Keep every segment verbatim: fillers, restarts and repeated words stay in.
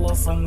қаласаң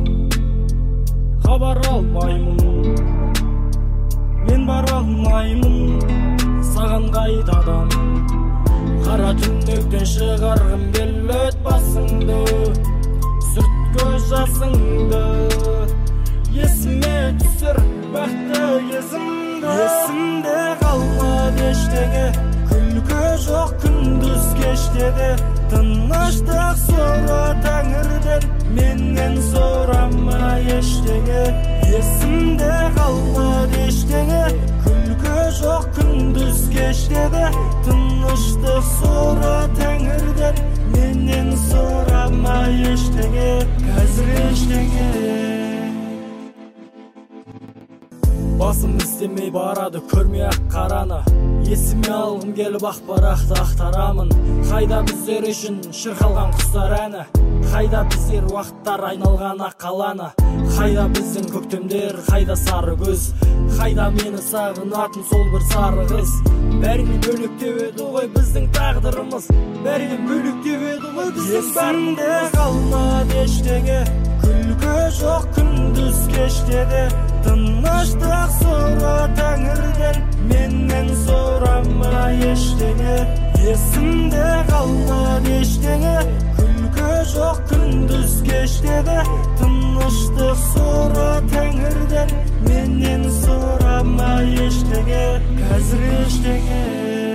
хабар алмаймын, мен бара алмаймын саған қайтадан. Қара түнектен шығарғым келеді басыңды, сүрткі жасыңды, есіме түсір бақты кезімді. Есімде қалмады ештеңе, күлкі жоқ күндіз кештегі, тыныштық сұра тәңірден, менен сұрама ештеңе. Есімде қалмады ештеңе, күлкі жоқ күндіз кештегі, тыныштық сұра тәңірден, менен сұрама ештеңе, қазір ештеңе. Басым істемей барады көрмей ақ қараны, есіме алғым келіп ақпарақты ақтарамын. Қайда біздер үшін шырқалған құстар әні, қайда біздер уақыттар айналған ақ қаланы, қайда біздің көктемдер, қайда сары көз, қайда мені сағынатын сол бір сары қыз. Бәрінен бөлек деп еді ғой біздің тағдырымыз, бәрінен бөлек деп еді ғой біздің бәріміз. Есімде қалмады ештеңе, күлкі жоқ күндіз кештегі, тыныштық сұра тәңірден, менен сұрама ештеңе. Есімде қалмады ештеңе, күлкі жоқ күндіз кештегі, тыныштық сұра тәңірден, менен сұрама ештеңе, қазір ештеңе.